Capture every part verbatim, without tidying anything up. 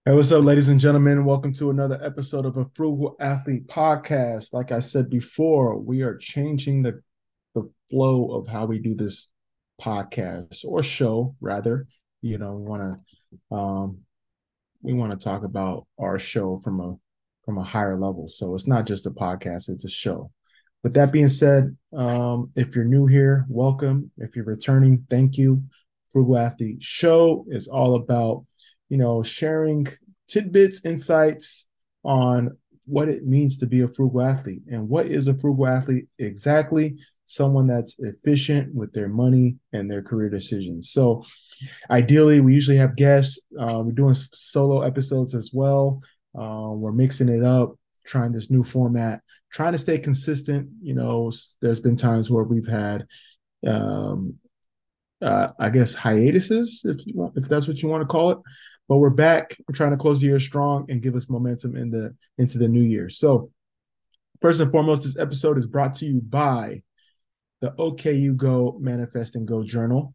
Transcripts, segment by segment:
Hey, what's up, ladies and gentlemen? Welcome to another episode of a Frugal Athlete podcast. Like I said before, we are changing the, the flow of how we do this podcast or show, rather. You know, we want to um, we want to talk about our show from a from a higher level. So it's not just a podcast; it's a show. With that being said, um, if you're new here, welcome. If you're returning, thank you. Frugal Athlete Show is all about, you know, sharing tidbits, insights on what it means to be a frugal athlete. And what is a frugal athlete exactly? Someone that's efficient with their money and their career decisions. So, ideally, we usually have guests. Uh, we're doing solo episodes as well. Uh, we're mixing it up, trying this new format, trying to stay consistent. You know, there's been times where we've had, um, uh, I guess, hiatuses, if you want, if that's what you want to call it. But we're back. We're trying to close the year strong and give us momentum in the into the new year. So, first and foremost, this episode is brought to you by the O K U Go Manifest and Go Journal.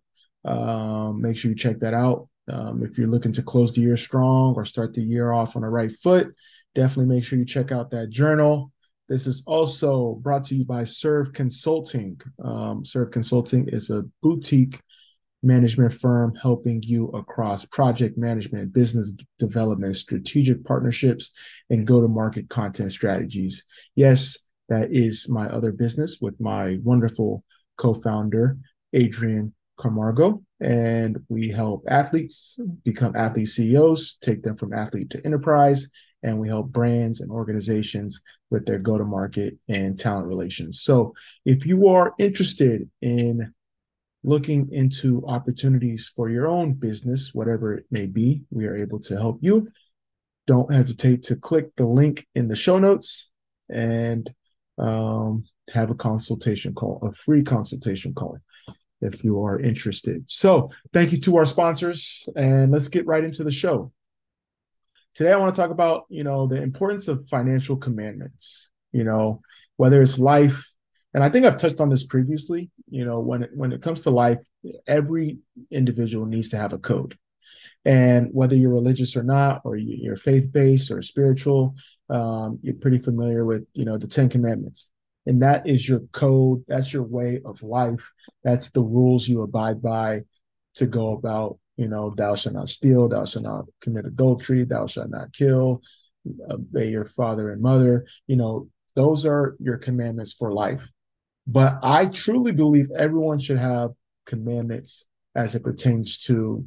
Um, make sure you check that out. Um, if you're looking to close the year strong or start the year off on the right foot, definitely make sure you check out that journal. This is also brought to you by Serve Consulting. Um, Serve Consulting is a boutique management firm helping you across project management, business development, strategic partnerships, and go to market content strategies. Yes, that is my other business with my wonderful co founder, Adrian Camargo. And we help athletes become athlete C E Os, take them from athlete to enterprise. And we help brands and organizations with their go to market and talent relations. So if you are interested in looking into opportunities for your own business, whatever it may be, we are able to help you. Don't hesitate to click the link in the show notes and um, have a consultation call, a free consultation call if you are interested. So, thank you to our sponsors, and let's get right into the show. Today, I want to talk about, you know, the importance of financial commandments, you know, whether it's life, and I think I've touched on this previously, you know, when it, when it comes to life, every individual needs to have a code. And whether you're religious or not, or you're faith-based or spiritual, um, you're pretty familiar with, you know, the Ten Commandments. And that is your code. That's your way of life. That's the rules you abide by to go about, you know, thou shalt not steal, thou shalt not commit adultery, thou shalt not kill, obey your father and mother. You know, those are your commandments for life. But I truly believe everyone should have commandments as it pertains to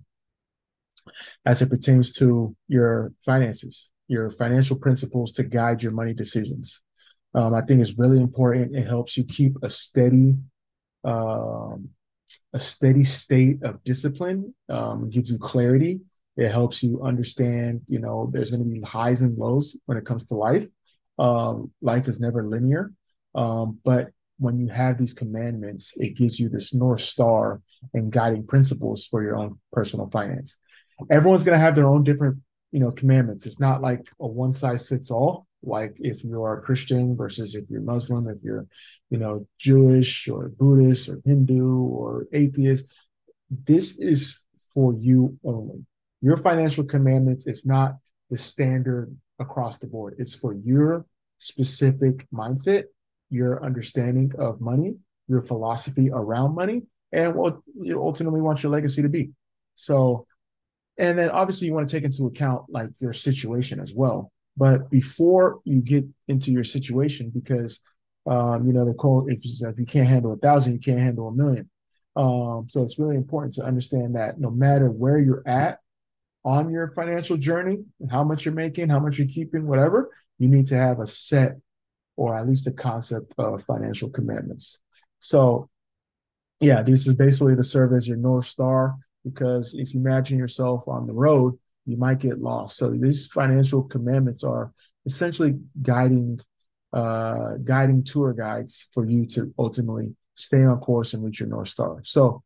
as it pertains to your finances, your financial principles to guide your money decisions. Um, I think it's really important. It helps you keep a steady, um, a steady state of discipline. Um, gives you clarity. It helps you understand. You know, there's going to be highs and lows when it comes to life. Um, life is never linear, um, but when you have these commandments, it gives you this north star and guiding principles for your own personal finance. Everyone's going to have their own different, you know, commandments. It's not like a one size fits all. Like if you are a Christian versus if you're Muslim, if you're, you know, Jewish or Buddhist or Hindu or atheist, this is for you only. Your financial commandments is not the standard across the board. It's for your specific mindset, your understanding of money, your philosophy around money, and what you ultimately want your legacy to be. So, and then obviously you want to take into account like your situation as well. But before you get into your situation, because um, you know, the quote, if, if you can't handle a thousand, you can't handle a million. Um, so it's really important to understand that no matter where you're at on your financial journey, how much you're making, how much you're keeping, whatever, you need to have a set or at least a concept of financial commitments. So yeah, this is basically to serve as your North Star because if you imagine yourself on the road, you might get lost. So these financial commandments are essentially guiding uh, guiding tour guides for you to ultimately stay on course and reach your North Star. So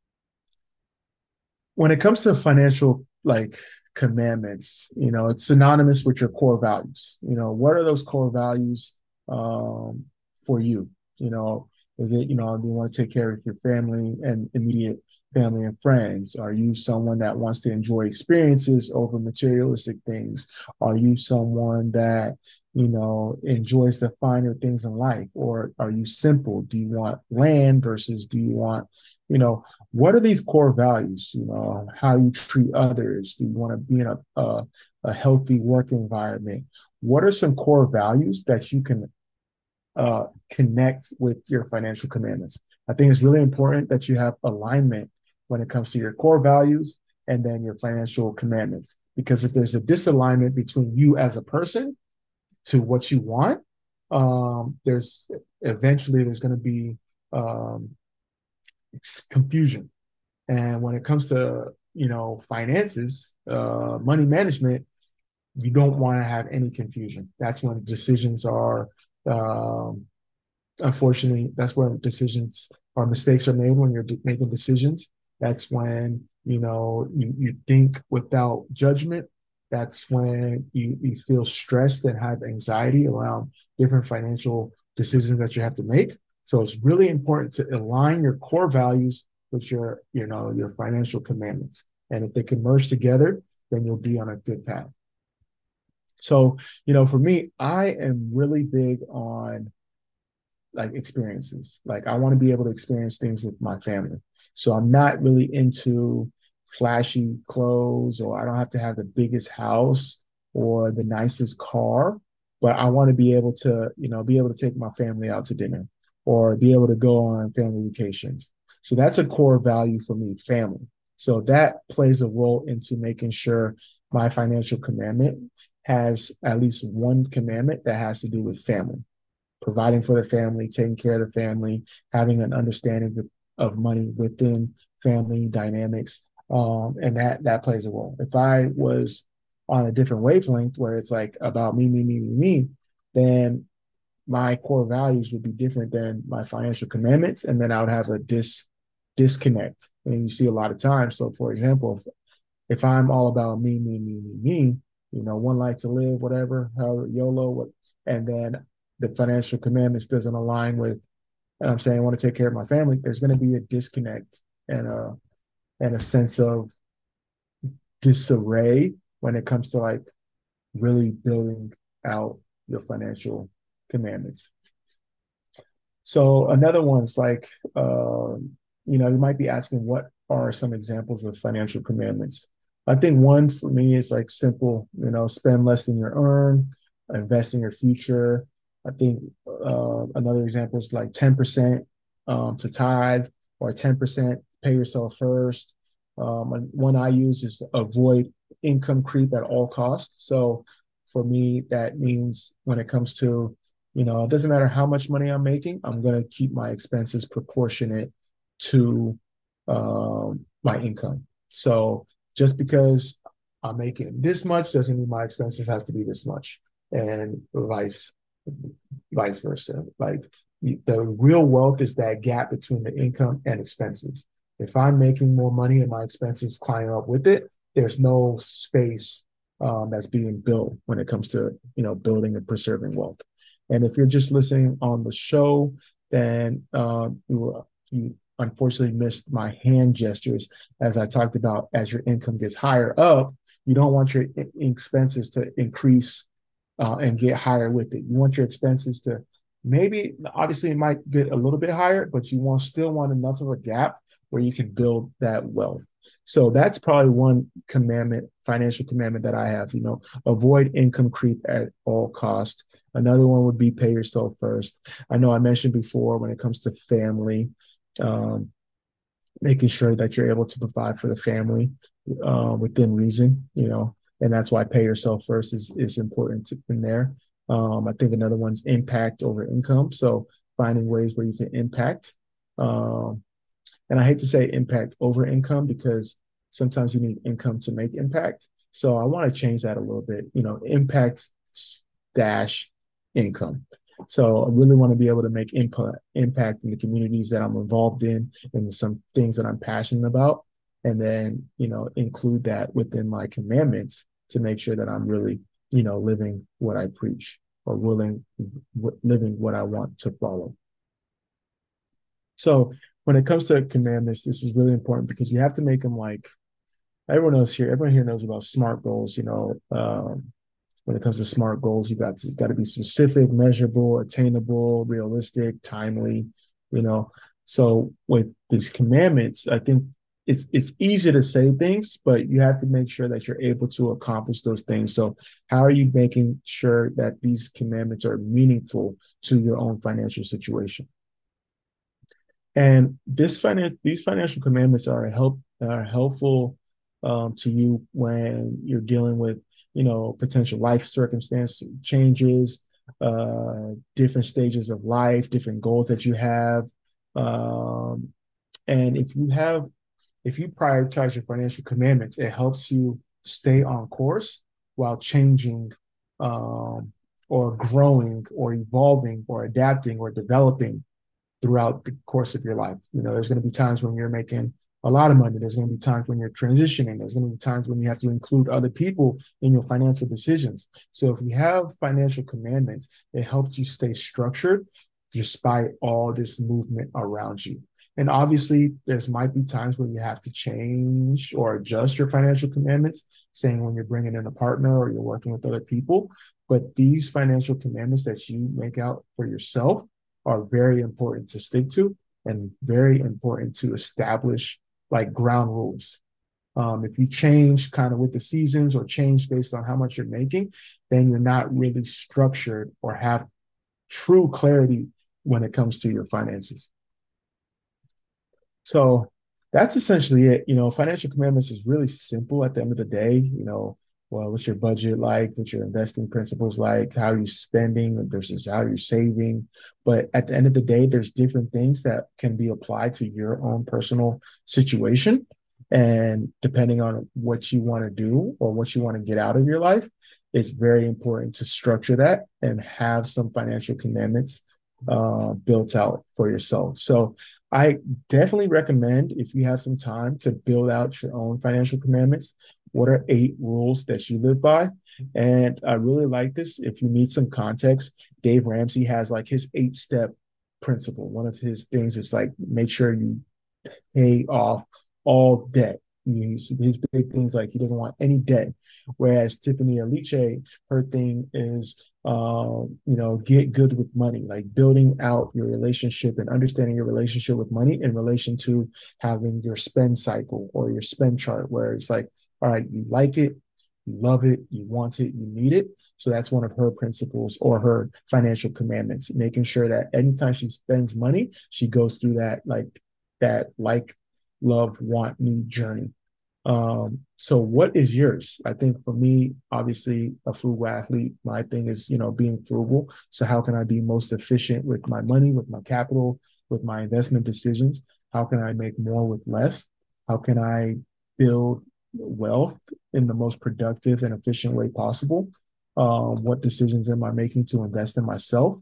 when it comes to financial like commandments, you know, it's synonymous with your core values. You know, what are those core values um, for you? You know, is it, you know, do you want to take care of your family and immediate family and friends? Are you someone that wants to enjoy experiences over materialistic things? Are you someone that, you know, enjoys the finer things in life? Or are you simple? Do you want land versus do you want, you know, what are these core values? You know, how you treat others? Do you want to be in a, a, a healthy work environment? What are some core values that you can uh, connect with your financial commandments? I think it's really important that you have alignment when it comes to your core values and then your financial commandments. Because if there's a disalignment between you as a person to what you want, um, there's eventually there's going to be um, confusion. And when it comes to, you know, finances, uh, money management, you don't want to have any confusion. That's when decisions are um, unfortunately, that's where decisions or mistakes are made when you're making decisions. That's when, you know, you, you think without judgment. That's when you, you feel stressed and have anxiety around different financial decisions that you have to make. So it's really important to align your core values with your, you know, your financial commandments. And if they can merge together, then you'll be on a good path. So, you know, for me, I am really big on like experiences. Like I want to be able to experience things with my family. So I'm not really into flashy clothes, or I don't have to have the biggest house or the nicest car, but I want to be able to, you know, be able to take my family out to dinner or be able to go on family vacations. So that's a core value for me, family. So that plays a role into making sure my financial commandment has at least one commandment that has to do with family, providing for the family, taking care of the family, having an understanding of money within family dynamics. Um, and that that plays a role. If I was on a different wavelength where it's like about me, me, me, me, me, then my core values would be different than my financial commandments, and then I would have a dis disconnect. And you see a lot of times. So, for example, if, if I'm all about me, me, me, me, me, you know, one life to live, whatever, however, YOLO, what, and then the financial commandments doesn't align with, and I'm saying I want to take care of my family, there's going to be a disconnect and a and a sense of disarray when it comes to like really building out your financial commandments. So another one's like, uh, you know, you might be asking, what are some examples of financial commandments? I think one for me is like simple, you know, spend less than you earn, invest in your future. I think uh, another example is like ten percent um, to tithe, or ten percent pay yourself first. Um, and one I use is avoid income creep at all costs. So for me, that means when it comes to, you know, it doesn't matter how much money I'm making, I'm going to keep my expenses proportionate to um, my income. So just because I'm making this much doesn't mean my expenses have to be this much, and vice vice versa. Like the real wealth is that gap between the income and expenses. If I'm making more money and my expenses climb up with it, there's no space um, that's being built when it comes to, you know, building and preserving wealth. And if you're just listening on the show, then um, you, you unfortunately missed my hand gestures as I talked about. As your income gets higher up, you don't want your expenses to increase uh, and get higher with it. You want your expenses to maybe, obviously, it might get a little bit higher, but you want still want enough of a gap where you can build that wealth. So that's probably one commandment, financial commandment that I have, you know, avoid income creep at all costs. Another one would be pay yourself first. I know I mentioned before when it comes to family, um, making sure that you're able to provide for the family uh, within reason, you know, and that's why pay yourself first is, is important to, in there. Um, I think another one's impact over income. So finding ways where you can impact. Um, and I hate to say impact over income because sometimes you need income to make impact. So I want to change that a little bit, you know, impact dash income. So I really want to be able to make input impact in the communities that I'm involved in and some things that I'm passionate about. And then, you know, include that within my commandments to make sure that I'm really, you know, living what I preach, or willing living what I want to follow. So when it comes to commandments, this is really important because you have to make them like everyone else here. Everyone here knows about SMART goals. You know, um, when it comes to SMART goals, you got to got to be specific, measurable, attainable, realistic, timely. You know, so with these commandments, I think it's it's easy to say things, but you have to make sure that you're able to accomplish those things. So, how are you making sure that these commandments are meaningful to your own financial situation? And this finan- these financial commandments are help are helpful um, to you when you're dealing with, you know, potential life circumstance changes, uh, different stages of life, different goals that you have. Um, and if you have, if you prioritize your financial commandments, it helps you stay on course while changing, um, or growing or evolving or adapting or developing throughout the course of your life. You know, there's going to be times when you're making a lot of money. There's going to be times when you're transitioning. There's going to be times when you have to include other people in your financial decisions. So if you have financial commandments, it helps you stay structured despite all this movement around you. And obviously, there's might be times where you have to change or adjust your financial commandments, saying when you're bringing in a partner or you're working with other people. But these financial commandments that you make out for yourself are very important to stick to and very important to establish like ground rules. Um, if you change kind of with the seasons or change based on how much you're making, then you're not really structured or have true clarity when it comes to your finances. So that's essentially it. You know, financial commandments is really simple at the end of the day. You know, well, what's your budget like? What's your investing principles like? How are you spending versus how you're saving? But at the end of the day, there's different things that can be applied to your own personal situation. And depending on what you want to do or what you want to get out of your life, it's very important to structure that and have some financial commandments uh, built out for yourself. So I definitely recommend if you have some time to build out your own financial commandments. What are eight rules that you live by? And I really like this. If you need some context, Dave Ramsey has like his eight step principle. One of his things is like make sure you pay off all debt. His, his big things like he doesn't want any debt. Whereas Tiffany Aliche, her thing is, um, you know, get good with money, like building out your relationship and understanding your relationship with money in relation to having your spend cycle or your spend chart, where it's like, all right, you like it, you love it, you want it, you need it. So that's one of her principles or her financial commandments, making sure that anytime she spends money, she goes through that like that like love want need journey. Um, so what is yours? I think for me, obviously a frugal athlete, my thing is, you know, being frugal. So how can I be most efficient with my money, with my capital, with my investment decisions? How can I make more with less? How can I build wealth in the most productive and efficient way possible? Um, what decisions am I making to invest in myself,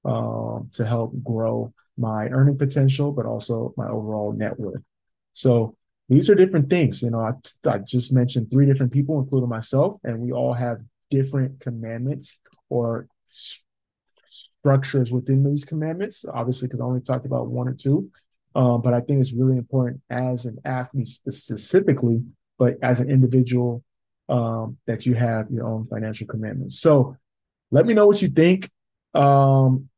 um, to help grow my earning potential, but also my overall net worth? So these are different things. You know, I, I just mentioned three different people, including myself, and we all have different commandments or s- structures within these commandments, obviously, because I only talked about one or two. Um, but I think it's really important as an athlete specifically, but as an individual, um, that you have your own financial commandments. So let me know what you think. Um,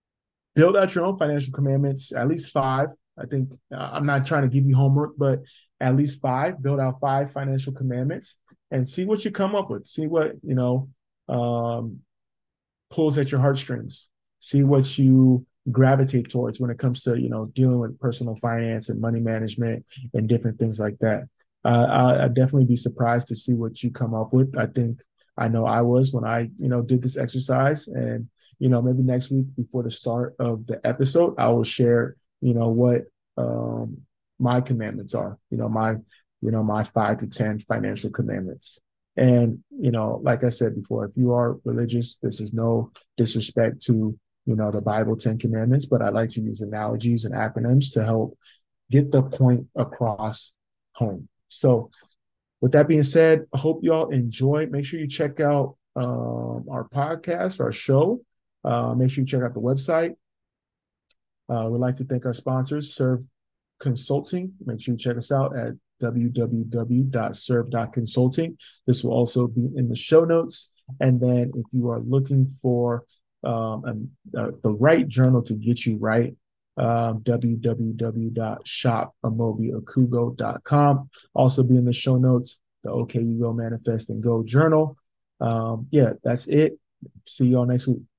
build out your own financial commandments, at least five. I think uh, I'm not trying to give you homework, but at least five. Build out five financial commandments and see what you come up with. See what, you know, um, pulls at your heartstrings. See what you gravitate towards when it comes to, you know, dealing with personal finance and money management and different things like that. Uh, I, I'd definitely be surprised to see what you come up with. I think I know I was when I, you know, did this exercise. And, you know, maybe next week before the start of the episode, I will share, you know, what um, my commandments are, you know, my, you know, my five to ten financial commandments. And, you know, like I said before, if you are religious, this is no disrespect to, you know, the Bible, Ten Commandments, but I like to use analogies and acronyms to help get the point across home. So with that being said, I hope you all enjoy. Make sure you check out um, our podcast, our show. Uh, make sure you check out the website. Uh, we'd like to thank our sponsors, Serve Consulting. Make sure you check us out at w w w dot serve dot consulting. This will also be in the show notes. And then if you are looking for um, um, uh, the right journal to get you right, um, w w w dot shop amobi okugo dot com. Also be in the show notes, the OK You Go Manifest and Go journal. Um, yeah, that's it. See y'all next week.